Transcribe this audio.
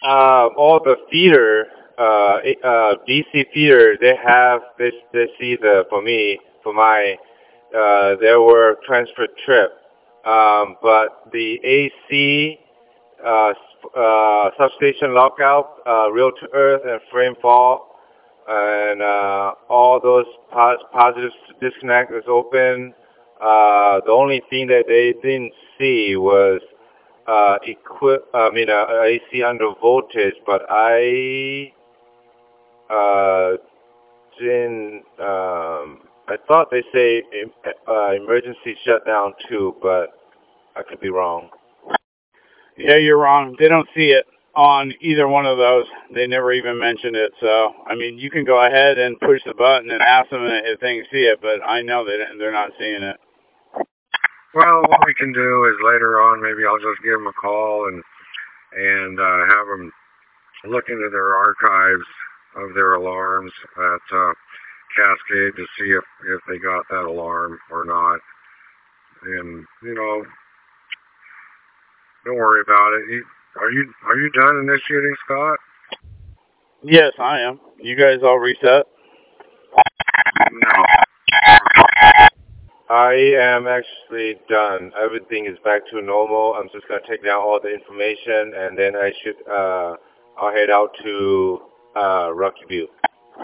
all the feeder, DC feeder, they see for me, for my, there were transfer trip. But the AC, substation lockout, real to earth and frame fall, and, all those positive disconnect is open. The only thing that they didn't see was AC under voltage, but I didn't. I thought they say emergency shutdown too, but I could be wrong. Yeah, you're wrong. They don't see it on either one of those. They never even mentioned it. So, I mean, you can go ahead and push the button and ask them if they can see it, but I know they're not seeing it. Well, what we can do is later on, maybe I'll just give them a call and have them look into their archives of their alarms at Cascade to see if they got that alarm or not. And don't worry about it. Are you done initiating, Scott? Yes, I am. You guys all reset? No. I am actually done. Everything is back to normal. I'm just gonna take down all the information, and then I'll head out to Rocky View.